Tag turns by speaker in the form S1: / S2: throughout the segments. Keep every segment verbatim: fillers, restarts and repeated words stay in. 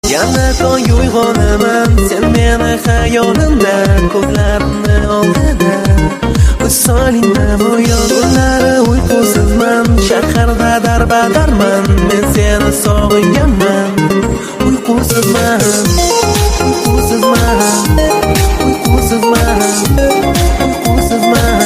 S1: Yana tong uyg'onaman, sen meni xayolimda, ko'zlarimni oldida visolingda mo'yon kunlari uyqusizman, shaharda darbadarman, men seni sog'inganman. Uyqusizman, uyqusizman, uyqusizman, uyqusizman.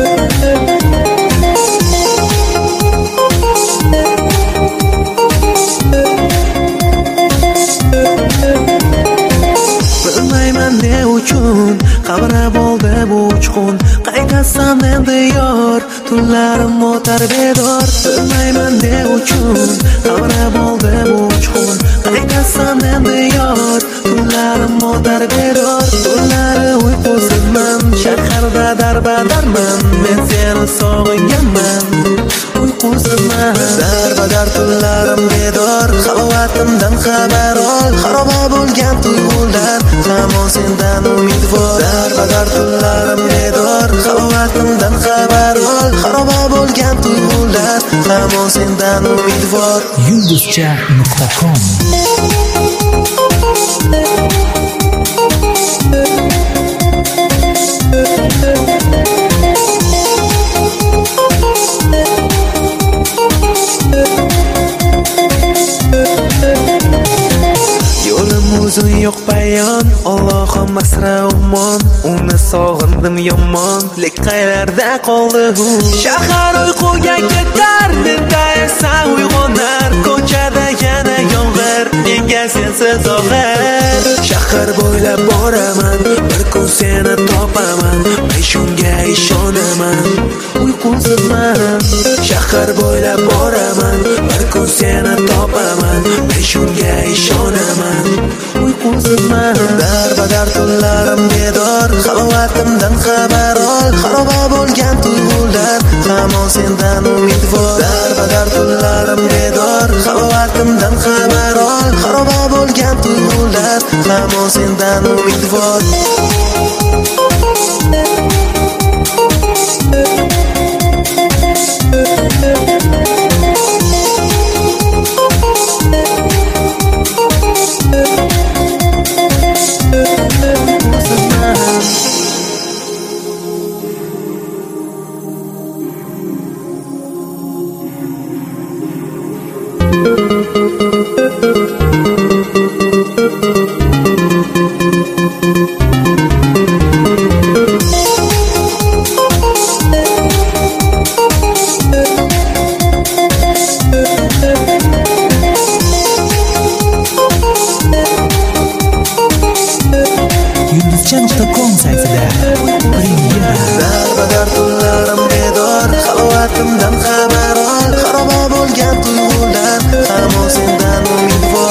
S1: Bilmayman ne uchun qabrab oldi bu uchqun, qaytasan endi yor, tunlarim o'tar bedor. Bilmayman ne uchun qabrab oldi bu uchqun, qaytasan endi yor, tunlarim o'tar bedor. Tunlari uyqusizman, shaharda darbadarman, men seni sog'inganman. Uyqusizman, darbadar tunlarim bedor, xalovatimdan xabar ol, xaroba bo'lgan tuyg'ular, hamon sendan umidvor. Darbadar tunlarim bedor, xalovatimdan xabar ol, xaroba bo'lgan tuyg'ular, hamon sendan umidvor.
S2: yulduzcha nuqta com
S1: Uzun yo'q bayon, Allohim asra umon, uni sog'indim yomon, lek qaylarda qoldi u. Shahar uyquga ketar, menda esa uyg'onar, ko'chada yana yomg'ir, menga sensiz og'ir. Shahar bo'ylab boraman, bir kun seni topaman, men shunga ishonaman. Uyqusizman, shahar bo'ylab boraman, bir kun seni topaman, men shunga ishonaman. Uyqusizman, darbadar tunlarim bedor, xalovatimdan xabar ol, xaroba bo'lgan tuyg'ular, hamon sendan umidvor. Darbadar tunlarim bedor, xalovatimdan xabar ol, xaroba bo'lgan tuyg'ular, hamon sendan umidvor.
S2: yulduzcha nuqta com saytida premyera.